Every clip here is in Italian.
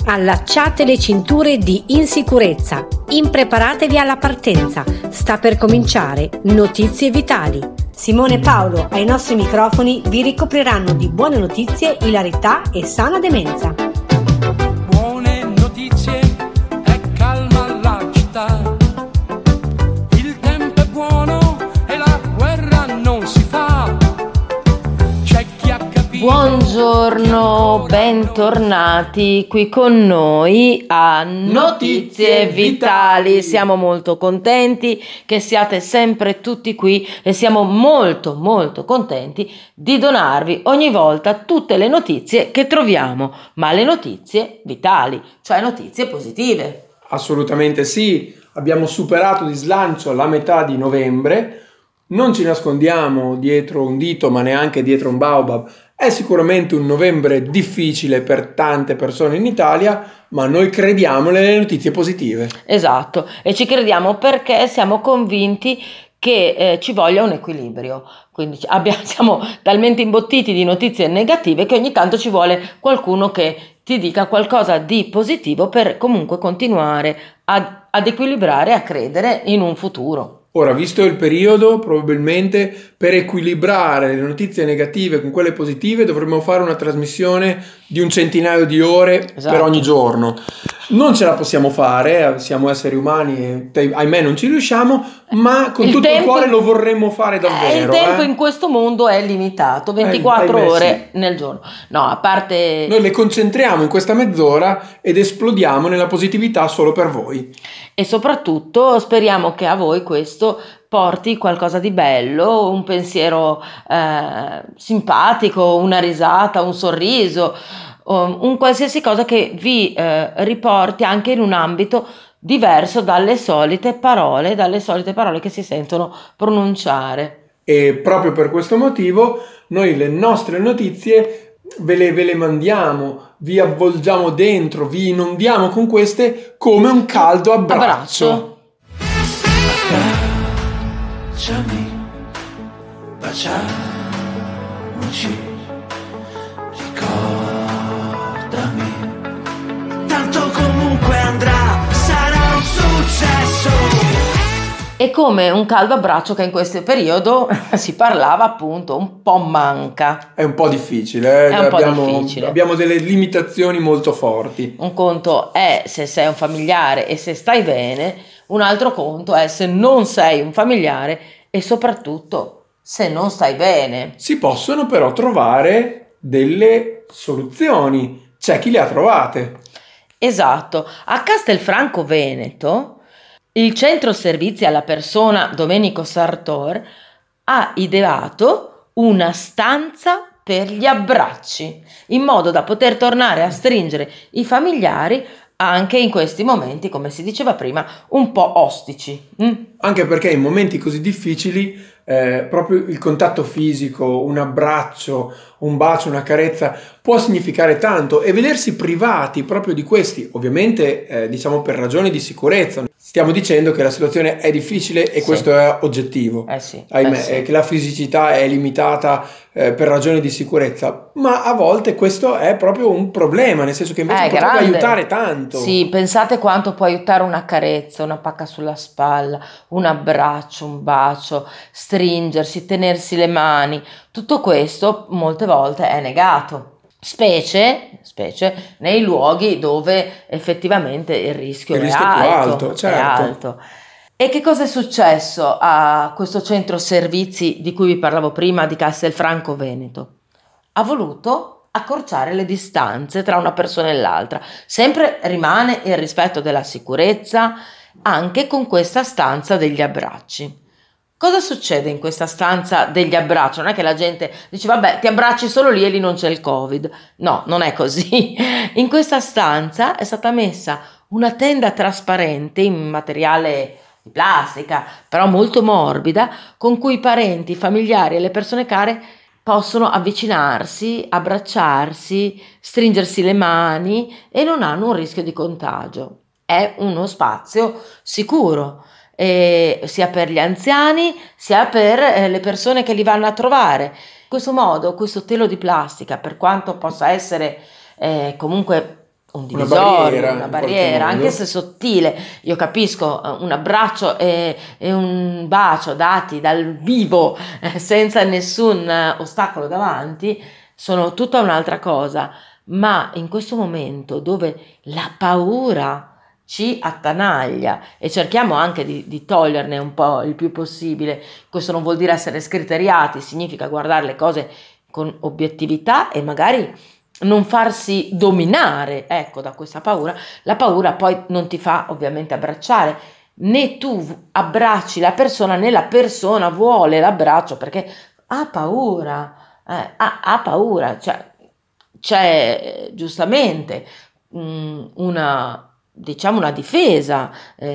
Allacciate le cinture di insicurezza, impreparatevi alla partenza, sta per cominciare Notizie Vitali. Simone e Paolo ai nostri microfoni vi ricopriranno di buone notizie, ilarità e sana demenza. Buone notizie e calma la città, il tempo è buono e la guerra non si fa. C'è chi ha capito. Buongiorno, bentornati qui con noi a Notizie Vitali. Siamo molto contenti che siate sempre tutti qui e siamo molto contenti di donarvi ogni volta tutte le notizie che troviamo, ma le notizie vitali, cioè notizie positive. Assolutamente sì, abbiamo superato di slancio la metà di novembre, non ci nascondiamo dietro un dito ma neanche dietro un baobab. È sicuramente un novembre difficile per tante persone in Italia, ma noi crediamo nelle notizie positive. Esatto, e ci crediamo perché siamo convinti che ci voglia un equilibrio. Quindi siamo talmente imbottiti di notizie negative che ogni tanto ci vuole qualcuno che ti dica qualcosa di positivo per comunque continuare ad equilibrare, a credere in un futuro. Ora, visto il periodo, probabilmente per equilibrare le notizie negative con quelle positive dovremmo fare una trasmissione di un centinaio di ore per ogni giorno. Non ce la possiamo fare, siamo esseri umani e ahimè non ci riusciamo, ma con tutto il cuore lo vorremmo fare davvero. Il tempo in questo mondo è limitato, 24 ore nel giorno. No, a parte... Noi le concentriamo in questa mezz'ora ed esplodiamo nella positività solo per voi. E soprattutto speriamo che a voi questo porti qualcosa di bello, un pensiero simpatico, una risata, un sorriso, un qualsiasi cosa che vi riporti anche in un ambito diverso dalle solite parole che si sentono pronunciare. E proprio per questo motivo noi le nostre notizie ve le mandiamo, vi avvolgiamo dentro, vi inondiamo con queste come un caldo abbraccio. Baciami, baciamoci, ricordami, tanto comunque andrà, sarà un successo. E come un caldo abbraccio che in questo periodo si parlava appunto un po' manca. È un po' difficile, difficile. Abbiamo delle limitazioni molto forti. Un conto è se sei un familiare e se stai bene, un altro conto è se non sei un familiare e soprattutto se non stai bene. Si possono però trovare delle soluzioni, c'è chi le ha trovate. Esatto, a Castelfranco Veneto il centro servizi alla persona Domenico Sartor ha ideato una stanza per gli abbracci, in modo da poter tornare a stringere i familiari anche in questi momenti, come si diceva prima, un po' ostici. Anche perché in momenti così difficili proprio il contatto fisico, un abbraccio, un bacio, una carezza può significare tanto, e vedersi privati proprio di questi, ovviamente diciamo per ragioni di sicurezza. Stiamo dicendo che la situazione è difficile e questo è oggettivo. Ahimè, che la fisicità è limitata per ragioni di sicurezza, ma a volte questo è proprio un problema, nel senso che invece potrebbe aiutare tanto. Sì, pensate quanto può aiutare una carezza, una pacca sulla spalla, un abbraccio, un bacio, stringersi, tenersi le mani. Tutto questo molte volte è negato. Specie nei luoghi dove effettivamente il rischio è alto, certo. è alto. E che cosa è successo a questo centro servizi di cui vi parlavo prima di Castelfranco Veneto? Ha voluto accorciare le distanze tra una persona e l'altra. Sempre rimane il rispetto della sicurezza anche con questa stanza degli abbracci. Cosa succede in questa stanza degli abbracci? Non è che la gente dice vabbè ti abbracci solo lì e lì non c'è il Covid. No, non è così. In questa stanza è stata messa una tenda trasparente in materiale di plastica, però molto morbida, con cui i parenti, i familiari e le persone care possono avvicinarsi, abbracciarsi, stringersi le mani e non hanno un rischio di contagio. È uno spazio sicuro. Sia per gli anziani sia per le persone che li vanno a trovare. In questo modo questo telo di plastica, per quanto possa essere comunque un divisorio, una in barriera, qualche anche modo. se sottile. Io capisco un abbraccio e un bacio dati dal vivo, senza nessun ostacolo davanti, sono tutta un'altra cosa. Ma in questo momento dove la paura ci attanaglia e cerchiamo anche di toglierne un po' il più possibile, questo non vuol dire essere scriteriati, significa guardare le cose con obiettività e magari non farsi dominare, ecco, da questa paura. La paura poi non ti fa ovviamente abbracciare, né tu abbracci la persona né la persona vuole l'abbraccio perché ha paura, ha paura, cioè c'è giustamente una, diciamo, una difesa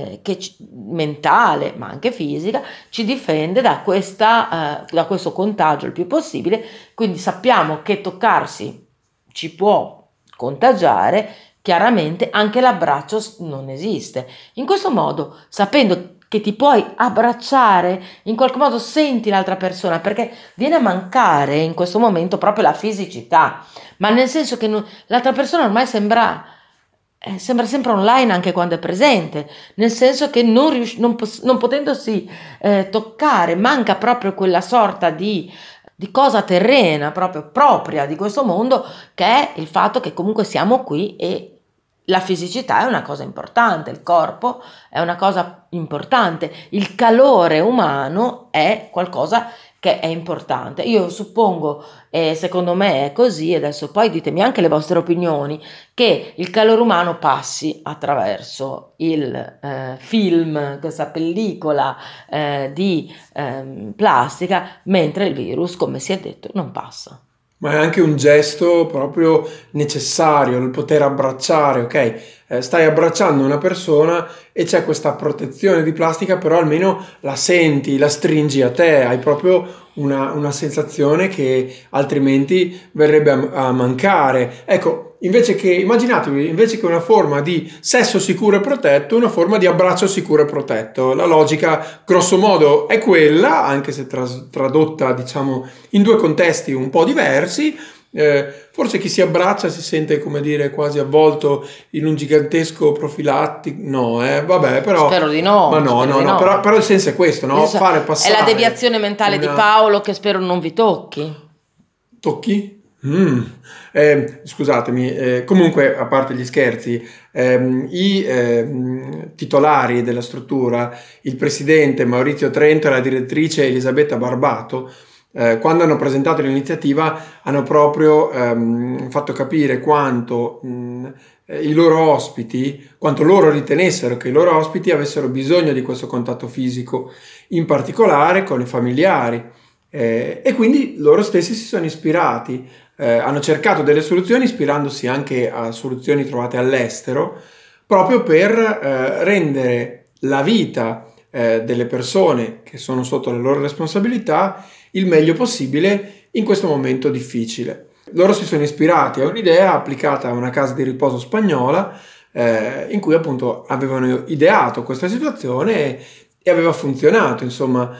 mentale ma anche fisica ci difende da questo contagio il più possibile, quindi sappiamo che toccarsi ci può contagiare, chiaramente anche l'abbraccio non esiste. In questo modo, sapendo che ti puoi abbracciare, in qualche modo senti l'altra persona, perché viene a mancare in questo momento proprio la fisicità, ma nel senso che l'altra persona ormai sembra sempre online anche quando è presente, nel senso che non potendosi toccare, manca proprio quella sorta di cosa terrena, proprio propria di questo mondo, che è il fatto che comunque siamo qui e la fisicità è una cosa importante, il corpo è una cosa importante, il calore umano è qualcosa che è importante. Io suppongo, e secondo me è così, adesso poi ditemi anche le vostre opinioni, che il calore umano passi attraverso il film, questa pellicola di plastica, mentre il virus, come si è detto, non passa. Ma è anche un gesto proprio necessario, il poter abbracciare, ok? Stai abbracciando una persona e c'è questa protezione di plastica, però almeno la senti, la stringi a te, hai proprio una sensazione che altrimenti verrebbe a mancare. Ecco, immaginatevi, invece che una forma di sesso sicuro e protetto, una forma di abbraccio sicuro e protetto. La logica, grosso modo, è quella, anche se tradotta, diciamo, in due contesti un po' diversi. Forse chi si abbraccia si sente, come dire, quasi avvolto in un gigantesco profilattico. No, vabbè, però. Spero di no. Ma no, spero no, di no, no. però il senso è questo, no? Fare passare. È la deviazione mentale di Paolo che spero non vi tocchi. Tocchi? Scusatemi, comunque, a parte gli scherzi, i titolari della struttura, il presidente Maurizio Trento e la direttrice Elisabetta Barbato, quando hanno presentato l'iniziativa hanno proprio fatto capire quanto i loro ospiti, quanto loro ritenessero che i loro ospiti avessero bisogno di questo contatto fisico, in particolare con i familiari, e quindi loro stessi si sono ispirati, hanno cercato delle soluzioni ispirandosi anche a soluzioni trovate all'estero, proprio per rendere la vita delle persone che sono sotto le loro responsabilità il meglio possibile in questo momento difficile. Loro si sono ispirati a un'idea applicata a una casa di riposo spagnola, in cui appunto avevano ideato questa situazione e aveva funzionato. Insomma,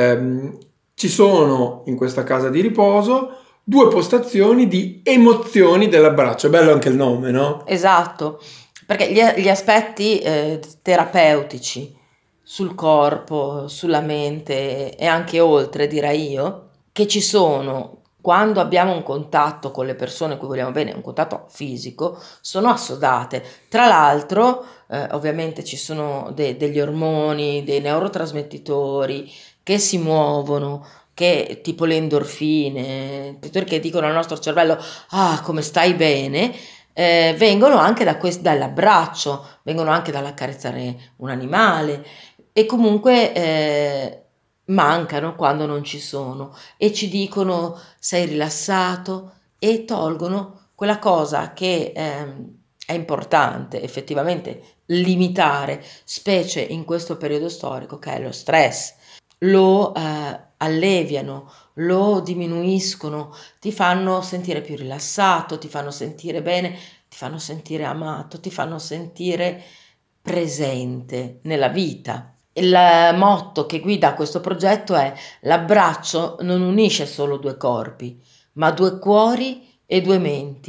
ci sono in questa casa di riposo 2 postazioni di emozioni dell'abbraccio. Bello anche il nome, no? Esatto, perché gli aspetti terapeutici sul corpo, sulla mente e anche oltre, direi io, che ci sono quando abbiamo un contatto con le persone a cui vogliamo bene, un contatto fisico, sono assodate. Tra l'altro, ovviamente ci sono degli ormoni, dei neurotrasmettitori che si muovono, che tipo le endorfine, che dicono al nostro cervello, ah, come stai bene, vengono anche dall'abbraccio, vengono anche dall'accarezzare un animale e comunque mancano quando non ci sono e ci dicono sei rilassato e tolgono quella cosa che è importante effettivamente limitare, specie in questo periodo storico, che è lo stress. Lo alleviano, lo diminuiscono, ti fanno sentire più rilassato, ti fanno sentire bene, ti fanno sentire amato, ti fanno sentire presente nella vita. Il motto che guida questo progetto è: l'abbraccio non unisce solo 2 corpi, ma 2 cuori e 2 menti.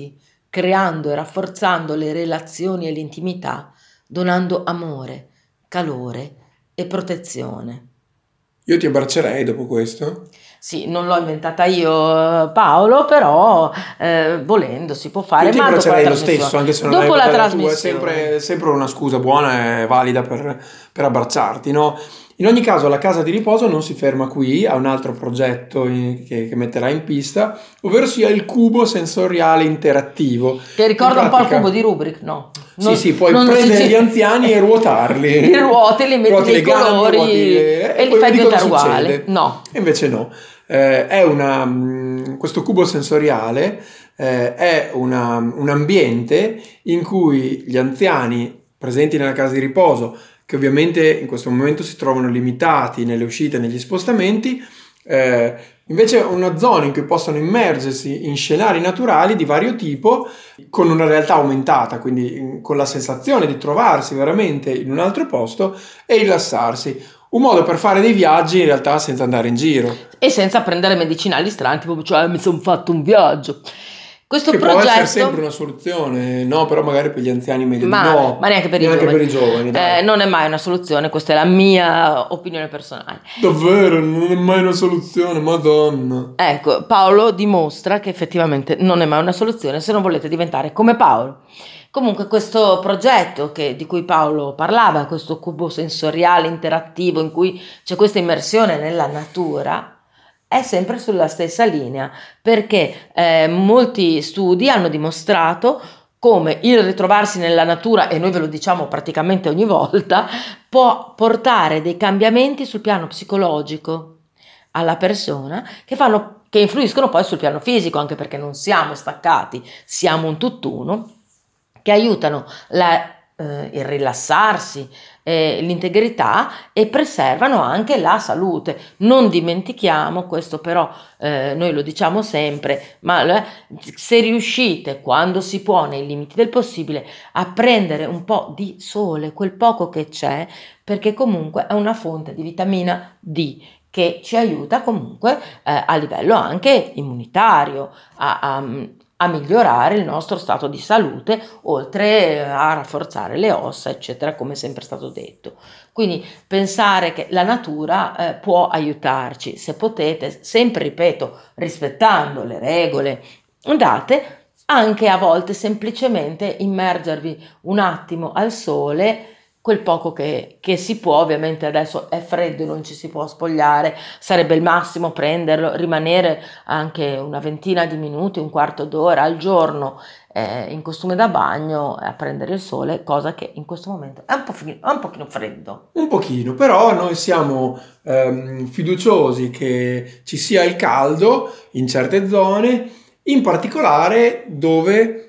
creando e rafforzando le relazioni e l'intimità, donando amore, calore e protezione. Io ti abbraccerei dopo questo. Sì, non l'ho inventata io, Paolo, però volendo si può fare. Io ti ma dopo la abbraccerei lo trasmissione. stesso, anche se non Dopo è la tua, è trasmissione. sempre una scusa buona e valida per abbracciarti, no? In ogni caso la casa di riposo non si ferma qui, ha un altro progetto che metterà in pista, ovvero sia il cubo sensoriale interattivo. Che ricorda In un po' il pratica- cubo di Rubik, no? Sì, puoi non prendere si- gli anziani e ruotarli. Li ruoti, li metti Ruoti nei le gambe, colori e e li poi fai vedi cosa diventare uguali. succede. No. E invece no. Questo cubo sensoriale è un ambiente in cui gli anziani presenti nella casa di riposo, che ovviamente in questo momento si trovano limitati nelle uscite e negli spostamenti, invece è una zona in cui possono immergersi in scenari naturali di vario tipo, con una realtà aumentata, quindi con la sensazione di trovarsi veramente in un altro posto e rilassarsi. Un modo per fare dei viaggi in realtà senza andare in giro. E senza prendere medicinali strani, tipo, cioè, mi sono fatto un viaggio. Questo Che può essere progetto, sempre una soluzione, no? Però magari per gli anziani meglio di ma, no. ma neanche per i giovani, dai. non è mai una soluzione, questa è la mia opinione personale. Davvero, non è mai una soluzione, Madonna. Ecco, Paolo dimostra che effettivamente non è mai una soluzione se non volete diventare come Paolo. Comunque questo progetto di cui Paolo parlava, questo cubo sensoriale interattivo in cui c'è questa immersione nella natura, è sempre sulla stessa linea, perché molti studi hanno dimostrato come il ritrovarsi nella natura, e noi ve lo diciamo praticamente ogni volta, può portare dei cambiamenti sul piano psicologico alla persona che influiscono poi sul piano fisico, anche perché non siamo staccati, siamo un tutt'uno, che aiutano il rilassarsi, l'integrità e preservano anche la salute. Non dimentichiamo, questo però noi lo diciamo sempre, ma se riuscite, quando si può, nei limiti del possibile, a prendere un po' di sole, quel poco che c'è, perché comunque è una fonte di vitamina D che ci aiuta comunque a livello anche immunitario, a migliorare il nostro stato di salute, oltre a rafforzare le ossa, eccetera, come è sempre stato detto. Quindi pensare che la natura può aiutarci, se potete, sempre ripeto, rispettando le regole date, anche a volte semplicemente immergervi un attimo al sole, quel poco che si può. Ovviamente adesso è freddo, non ci si può spogliare, sarebbe il massimo prenderlo, rimanere anche una ventina di minuti, un quarto d'ora al giorno in costume da bagno a prendere il sole, cosa che in questo momento è un pochino freddo. Un pochino, però noi siamo fiduciosi che ci sia il caldo in certe zone, in particolare dove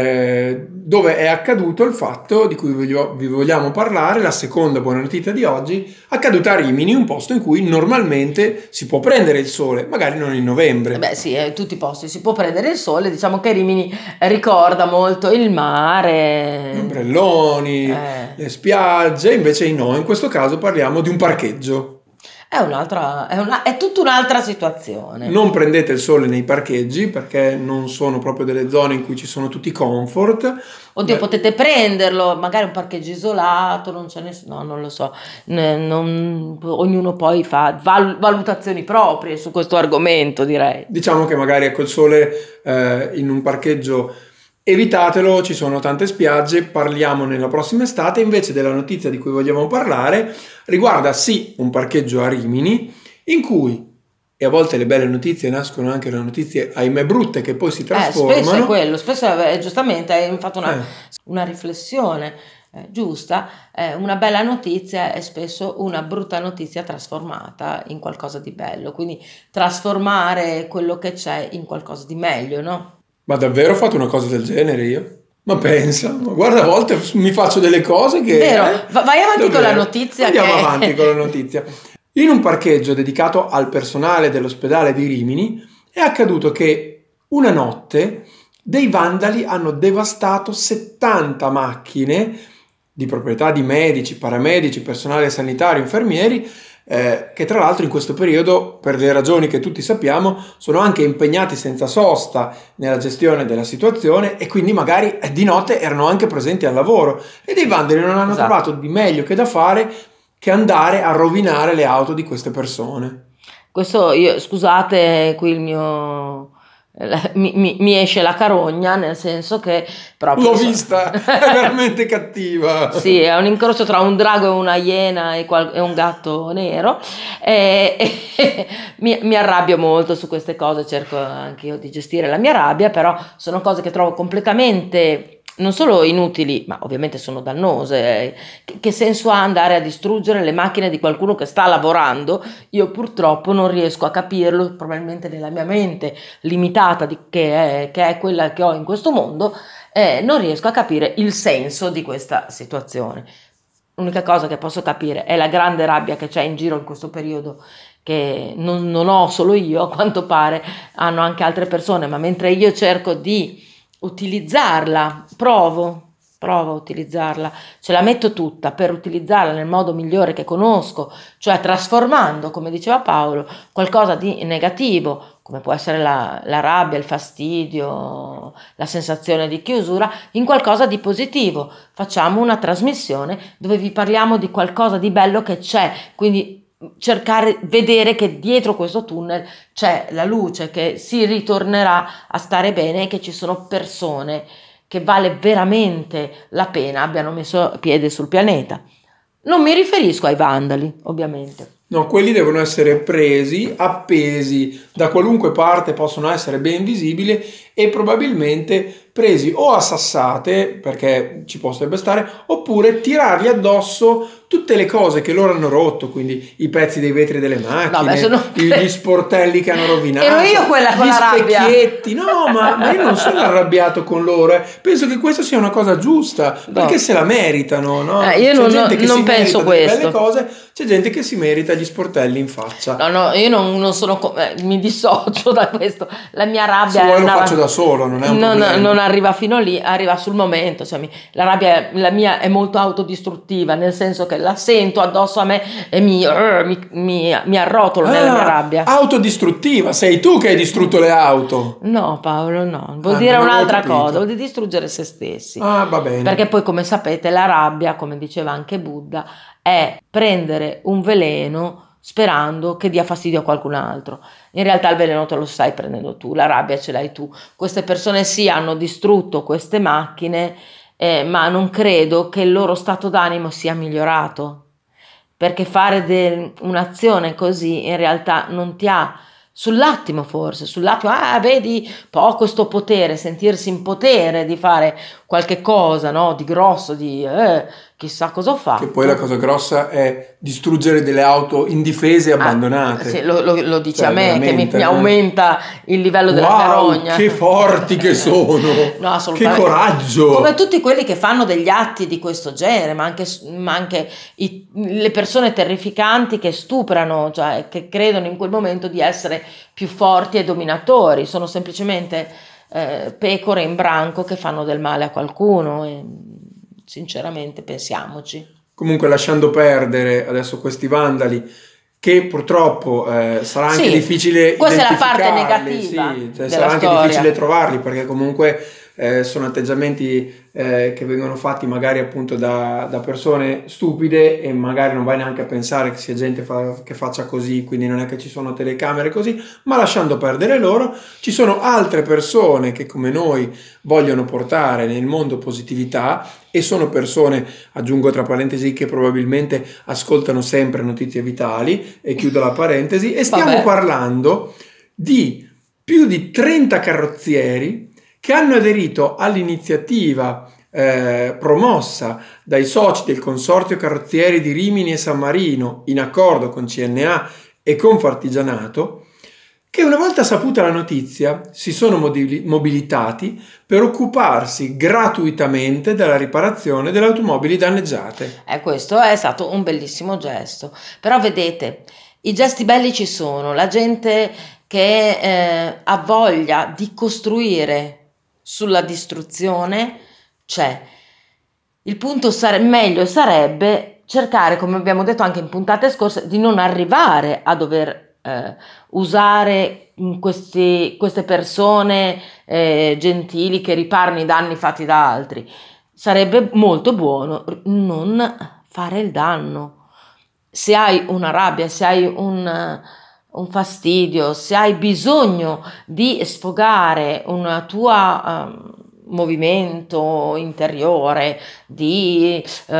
è accaduto il fatto di cui vi vogliamo parlare, la seconda buona notizia di oggi, accaduta a Rimini, un posto in cui normalmente si può prendere il sole, magari non in novembre. Beh sì, in tutti i posti si può prendere il sole, diciamo che Rimini ricorda molto il mare, Gli ombrelloni, le spiagge, invece no, in questo caso parliamo di un parcheggio. È tutta un'altra situazione. Non prendete il sole nei parcheggi perché non sono proprio delle zone in cui ci sono tutti i comfort. Oddio, potete prenderlo, magari un parcheggio isolato, non c'è nessuno, no, non lo so. Ognuno poi fa valutazioni proprie su questo argomento, direi. Diciamo che magari ecco il sole in un parcheggio evitatelo, ci sono tante spiagge, parliamo nella prossima estate. Invece della notizia di cui vogliamo parlare riguarda sì un parcheggio a Rimini in cui, e a volte le belle notizie nascono anche da notizie ahimè brutte che poi si trasformano. Spesso è quello, giustamente hai fatto una riflessione giusta, una bella notizia è spesso una brutta notizia trasformata in qualcosa di bello, quindi trasformare quello che c'è in qualcosa di meglio, no? Ma davvero ho fatto una cosa del genere io? Ma pensa, guarda, a volte mi faccio delle cose che... Vero, vai avanti davvero. Con la notizia. Andiamo avanti con la notizia. In un parcheggio dedicato al personale dell'ospedale di Rimini è accaduto che una notte dei vandali hanno devastato 70 macchine di proprietà di medici, paramedici, personale sanitario, infermieri, che tra l'altro in questo periodo, per le ragioni che tutti sappiamo, sono anche impegnati senza sosta nella gestione della situazione e quindi magari di notte erano anche presenti al lavoro e dei vandali non hanno Esatto. trovato di meglio che da fare che andare a rovinare le auto di queste persone. Questo io, scusate, qui il mio mi esce la carogna, nel senso che proprio L'ho vista, è veramente cattiva. sì, è un incrocio tra un drago e una iena e un gatto nero. Mi arrabbio molto su queste cose, cerco anche io di gestire la mia rabbia, però sono cose che trovo completamente non solo inutili, ma ovviamente sono dannose. Che senso ha andare a distruggere le macchine di qualcuno che sta lavorando? Io purtroppo non riesco a capirlo, probabilmente nella mia mente limitata che è quella che ho in questo mondo, non riesco a capire il senso di questa situazione. L'unica cosa che posso capire è la grande rabbia che c'è in giro in questo periodo, che non ho solo io, a quanto pare hanno anche altre persone, ma mentre io cerco di utilizzarla, provo a utilizzarla, ce la metto tutta per utilizzarla nel modo migliore che conosco, cioè trasformando, come diceva Paolo, qualcosa di negativo, come può essere la rabbia, il fastidio, la sensazione di chiusura, in qualcosa di positivo. Facciamo una trasmissione dove vi parliamo di qualcosa di bello che c'è, quindi cercare, vedere che dietro questo tunnel c'è la luce, che si ritornerà a stare bene e che ci sono persone che vale veramente la pena abbiano messo piede sul pianeta. Non mi riferisco ai vandali, ovviamente. No, quelli devono essere presi, appesi da qualunque parte, possono essere ben visibili e probabilmente presi o a sassate, perché ci potrebbe stare, oppure tirargli addosso tutte le cose che loro hanno rotto, quindi i pezzi dei vetri delle macchine, gli sportelli che hanno rovinato, ero io quella con gli la rabbia. specchietti. No, ma io non sono arrabbiato con loro, penso che questa sia una cosa giusta, perché se la meritano, no? Io non penso questo. Belle cose, c'è gente che si merita gli sportelli in faccia. No, io non sono mi dissocio da questo. La mia rabbia se vuoi lo faccio da solo, non è un problema. Non arriva fino lì, arriva sul momento, cioè la rabbia, la mia è molto autodistruttiva, nel senso che la sento addosso a me e mi arrotolo nella mia rabbia. Autodistruttiva, sei tu che hai distrutto le auto. No Paolo, no, vuol dire un'altra cosa, vuol dire distruggere se stessi. Va bene. Perché poi, come sapete, la rabbia, come diceva anche Buddha, è prendere un veleno sperando che dia fastidio a qualcun altro. In realtà il veleno te lo stai prendendo tu, la rabbia ce l'hai tu. Queste persone sì hanno distrutto queste macchine, ma non credo che il loro stato d'animo sia migliorato, perché fare un'azione così in realtà non ti ha, sull'attimo vedi poco sto potere, sentirsi in potere di fare qualche cosa, no? Di grosso, di chissà cosa ho fatto. Che poi la cosa grossa è distruggere delle auto indifese e abbandonate. Sì, lo dice a me, che mi aumenta il livello della carogna. Che forti che sono! No, assolutamente. Che coraggio! Come tutti quelli che fanno degli atti di questo genere, ma anche le persone terrificanti che stuprano, cioè che credono in quel momento di essere più forti e dominatori, sono semplicemente pecore in branco che fanno del male a qualcuno e sinceramente pensiamoci. Comunque, lasciando perdere adesso questi vandali, che purtroppo sarà anche difficile questa identificarli. È la parte negativa cioè sarà anche difficile trovarli, perché comunque sono atteggiamenti che vengono fatti magari appunto da persone stupide e magari non vai neanche a pensare che sia gente che faccia così, quindi non è che ci sono telecamere così, ma lasciando perdere loro, ci sono altre persone che come noi vogliono portare nel mondo positività e sono persone, aggiungo tra parentesi, che probabilmente ascoltano sempre Notizie Vitali, e chiudo la parentesi, e stiamo parlando di più di 30 carrozzieri che hanno aderito all'iniziativa promossa dai soci del Consorzio Carrozzieri di Rimini e San Marino, in accordo con CNA e Confartigianato, che una volta saputa la notizia si sono mobilitati per occuparsi gratuitamente della riparazione delle automobili danneggiate. Questo è stato un bellissimo gesto, però vedete, i gesti belli ci sono, la gente che ha voglia di costruire sulla distruzione c'è. Il punto meglio sarebbe cercare, come abbiamo detto anche in puntate scorse, di non arrivare a dover usare queste persone gentili che riparano i danni fatti da altri. Sarebbe molto buono non fare il danno. Se hai una rabbia, se hai un fastidio, se hai bisogno di sfogare una tua movimento interiore di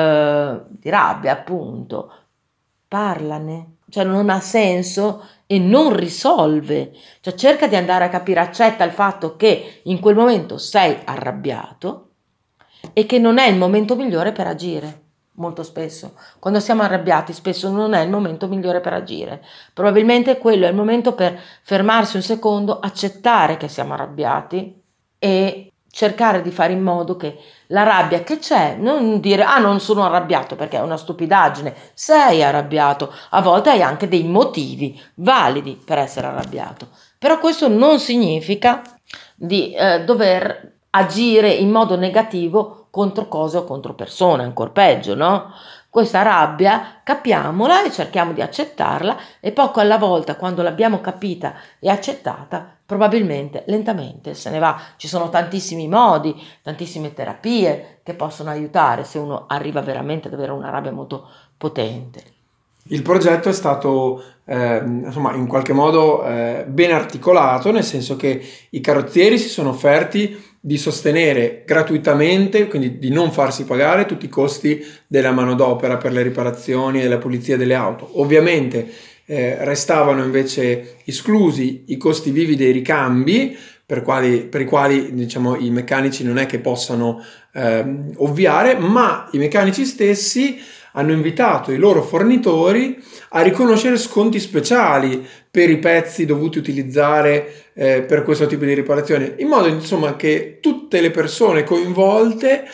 rabbia, appunto, parlane. Cioè non ha senso e non risolve. Cioè cerca di andare a capire, accetta il fatto che in quel momento sei arrabbiato e che non è il momento migliore per agire. Molto spesso, quando siamo arrabbiati, spesso non è il momento migliore per agire. Probabilmente quello è il momento per fermarsi un secondo, accettare che siamo arrabbiati e cercare di fare in modo che la rabbia che c'è, non dire non sono arrabbiato, perché è una stupidaggine. Sei arrabbiato, a volte hai anche dei motivi validi per essere arrabbiato, però questo non significa di dover agire in modo negativo contro cose o contro persone, ancora peggio, no? Questa rabbia capiamola e cerchiamo di accettarla, e poco alla volta, quando l'abbiamo capita e accettata, probabilmente lentamente se ne va. Ci sono tantissimi modi, tantissime terapie che possono aiutare se uno arriva veramente ad avere una rabbia molto potente. Il progetto è stato in qualche modo ben articolato, nel senso che i carrozzieri si sono offerti di sostenere gratuitamente, quindi di non farsi pagare tutti i costi della manodopera per le riparazioni e la pulizia delle auto. Ovviamente restavano invece esclusi i costi vivi dei ricambi, per i quali diciamo i meccanici non è che possano ovviare, ma i meccanici stessi hanno invitato i loro fornitori a riconoscere sconti speciali per i pezzi dovuti utilizzare per questo tipo di riparazione, in modo insomma che tutte le persone coinvolte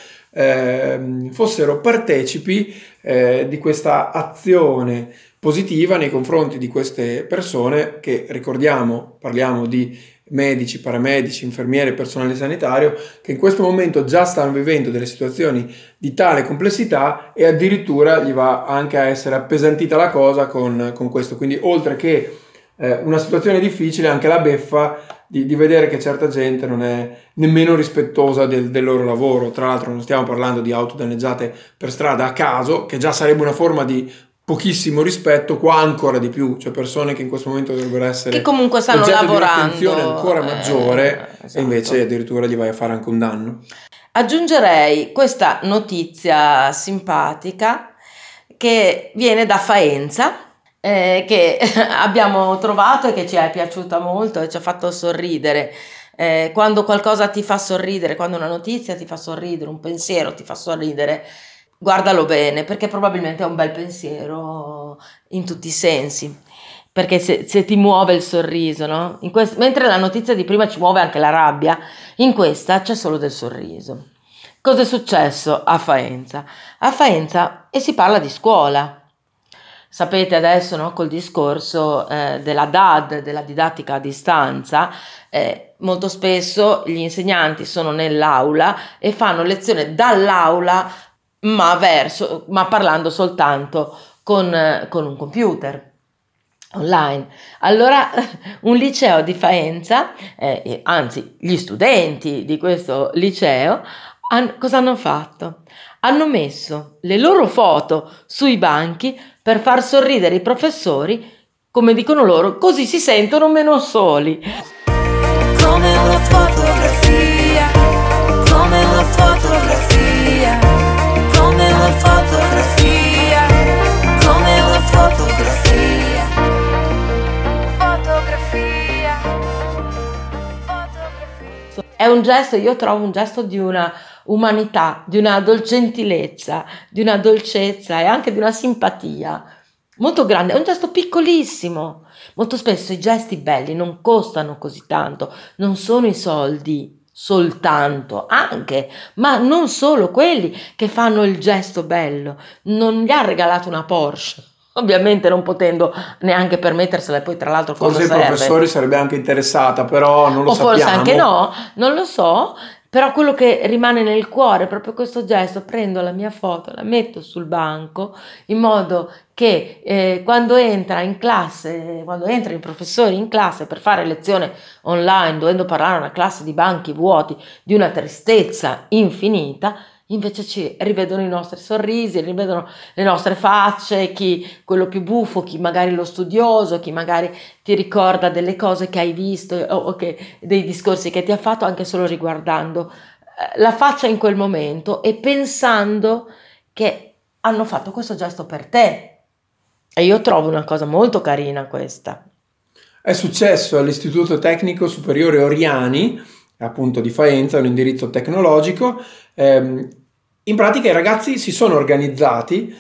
fossero partecipi di questa azione positiva nei confronti di queste persone che, ricordiamo, parliamo di medici, paramedici, infermieri, personale sanitario, che in questo momento già stanno vivendo delle situazioni di tale complessità e addirittura gli va anche a essere appesantita la cosa con questo. Quindi oltre che una situazione difficile, anche la beffa di vedere che certa gente non è nemmeno rispettosa del loro lavoro. Tra l'altro non stiamo parlando di auto danneggiate per strada a caso, che già sarebbe una forma di pochissimo rispetto, qua ancora di più, cioè persone che in questo momento dovrebbero essere che comunque stanno lavorando, di un'attenzione ancora maggiore, esatto. E invece addirittura gli vai a fare anche un danno. Aggiungerei questa notizia simpatica che viene da Faenza, che abbiamo trovato e che ci è piaciuta molto e ci ha fatto sorridere. Quando qualcosa ti fa sorridere, quando una notizia ti fa sorridere, un pensiero ti fa sorridere, guardalo bene, perché probabilmente è un bel pensiero in tutti i sensi, perché se ti muove il sorriso, no? Mentre la notizia di prima ci muove anche la rabbia, in questa c'è solo del sorriso. Cosa è successo a Faenza? A Faenza, e si parla di scuola. Sapete adesso, no, col discorso della DAD, della didattica a distanza, molto spesso gli insegnanti sono nell'aula e fanno lezione dall'aula, ma parlando soltanto con un computer online. Allora un liceo di Faenza, anzi gli studenti di questo liceo, cosa hanno fatto? Hanno messo le loro foto sui banchi per far sorridere i professori, come dicono loro, così si sentono meno soli. Come una fotografia, come una fotografia, come una fotografia, come una fotografia, fotografia, fotografia. È un gesto, io trovo un gesto di una umanità, di una gentilezza, di una dolcezza e anche di una simpatia molto grande. È un gesto piccolissimo. Molto spesso i gesti belli non costano così tanto, non sono i soldi soltanto, anche, ma non solo quelli che fanno il gesto bello. Non gli ha regalato una Porsche, ovviamente non potendo neanche permettersela, e poi tra l'altro cosa forse serve? I professori sarebbe anche interessata, però non lo sappiamo. O forse anche no, non lo so, Però quello che rimane nel cuore è proprio questo gesto: prendo la mia foto, la metto sul banco, in modo che quando entra in classe, quando entra il professore in classe per fare lezione online, dovendo parlare a una classe di banchi vuoti, di una tristezza infinita, invece ci rivedono i nostri sorrisi, rivedono le nostre facce, chi quello più buffo, chi magari lo studioso, chi magari ti ricorda delle cose che hai visto o dei discorsi che ti ha fatto, anche solo riguardando la faccia in quel momento e pensando che hanno fatto questo gesto per te. E io trovo una cosa molto carina questa. È successo all'Istituto Tecnico Superiore Oriani, appunto di Faenza, un indirizzo tecnologico. In pratica i ragazzi si sono organizzati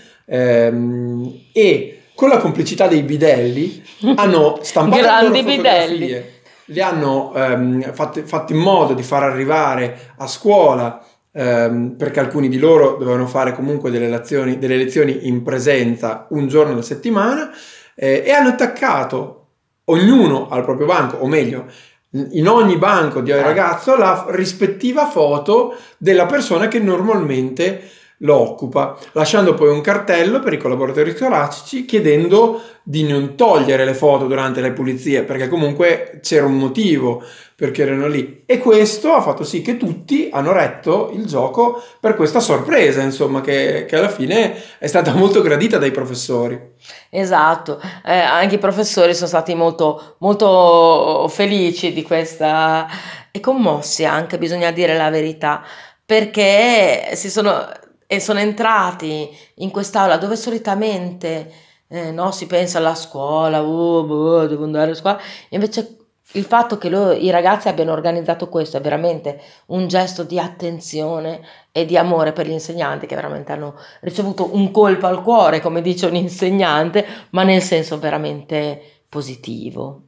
e con la complicità dei bidelli hanno stampato grandi le loro fotografie, li hanno fatto in modo di far arrivare a scuola, perché alcuni di loro dovevano fare comunque delle lezioni in presenza un giorno alla settimana, e hanno attaccato ognuno al proprio banco, o meglio in ogni banco di ragazzo, la rispettiva foto della persona che normalmente lo occupa, lasciando poi un cartello per i collaboratori scolastici chiedendo di non togliere le foto durante le pulizie, perché comunque c'era un motivo perché erano lì, e questo ha fatto sì che tutti hanno retto il gioco per questa sorpresa, insomma, che alla fine è stata molto gradita dai professori. Esatto, anche i professori sono stati molto, molto felici di questa, e commossi anche, bisogna dire la verità, perché sono entrati in quest'aula dove solitamente si pensa alla scuola, devo andare a scuola, invece il fatto che i ragazzi abbiano organizzato questo è veramente un gesto di attenzione e di amore per gli insegnanti, che veramente hanno ricevuto un colpo al cuore, come dice un insegnante, ma nel senso veramente positivo.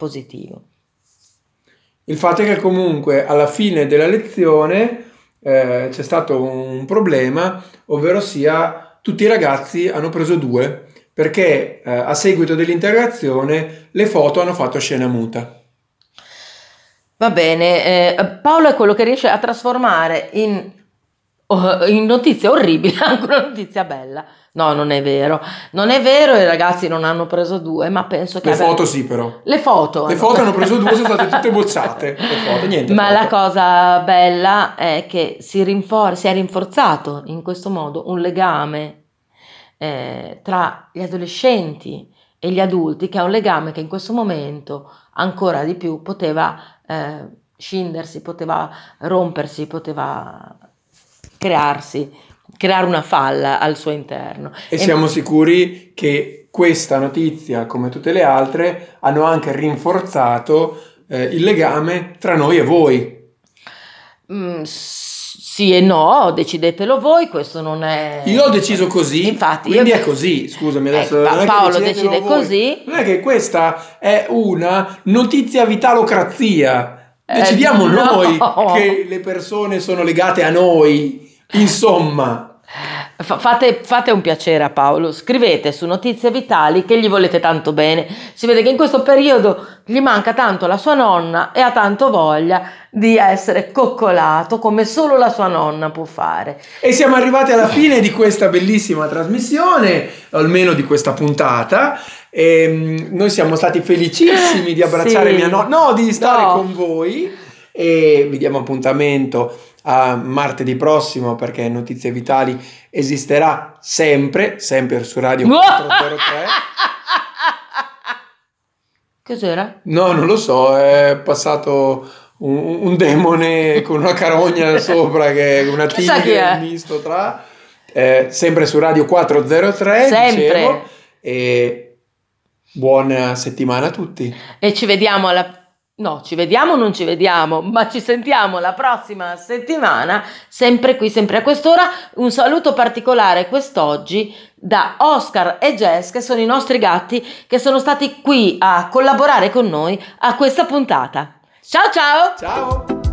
Il fatto è che comunque alla fine della lezione c'è stato un problema, ovvero sia tutti i ragazzi hanno preso 2, perché a seguito dell'interrogazione le foto hanno fatto scena muta. Va bene, Paolo è quello che riesce a trasformare in notizia orribile anche una notizia bella. No, non è vero, i ragazzi non hanno preso 2, ma penso che... foto sì, però. Le foto hanno preso 2, sono state tutte bocciate. Le foto, niente. Ma foto. La cosa bella è che si è rinforzato in questo modo un legame tra gli adolescenti e gli adulti, che è un legame che in questo momento ancora di più poteva scindersi, poteva rompersi, poteva creare una falla al suo interno. E siamo sicuri che questa notizia, come tutte le altre, hanno anche rinforzato il legame tra noi e voi. Sì e no, decidetelo voi, questo non è... Io ho deciso così, infatti, quindi è così, scusami adesso. Paolo decide così. Non è che questa è una notizia vitalocrazia, decidiamo noi che le persone sono legate a noi, insomma. Fate un piacere a Paolo, scrivete su Notizie Vitali che gli volete tanto bene. Si vede che in questo periodo gli manca tanto la sua nonna e ha tanto voglia di essere coccolato come solo la sua nonna può fare. E siamo arrivati alla fine di questa bellissima trasmissione, almeno di questa puntata. E noi siamo stati felicissimi di abbracciare mia nonna, di stare con voi, e vi diamo appuntamento a martedì prossimo, perché Notizie Vitali esisterà sempre su Radio 403. Cos'era? No, non lo so, è passato un demone con una carogna sopra, che è una tigre misto tra, sempre su Radio 403, sempre. Dicevo, e buona settimana a tutti. E ci vediamo ci vediamo o non ci vediamo, ma ci sentiamo la prossima settimana, sempre qui, sempre a quest'ora. Un saluto particolare quest'oggi da Oscar e Jess, che sono i nostri gatti, che sono stati qui a collaborare con noi a questa puntata. Ciao ciao! Ciao!